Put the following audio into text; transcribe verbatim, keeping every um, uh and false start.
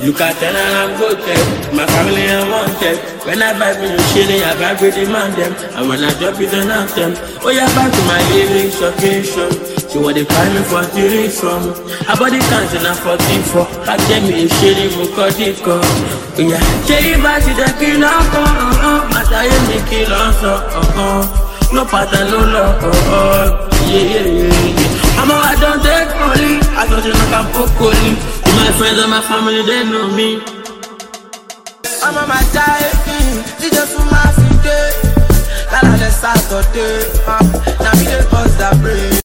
Look at ten and I'm good tech. My family I wanted. When I vibe in the shit, I vibe with the man them. And when I drop it on them, oh yeah, back to my lyrics occasion. See what they find me for the from. I body counting at forty-four. Back then me shit in Mukadiko. Yeah, Jay back to the kill up, uh uh. Mata you me kill also, uh uh. No pattern, no love, uh uh. Yeah, yeah, yeah, yeah. I'm I don't take money. I don't think I can put money. My friends and my family, they know me. I'm on my diving, she just for my feet. Now I just start to do. Now we just bust that brain.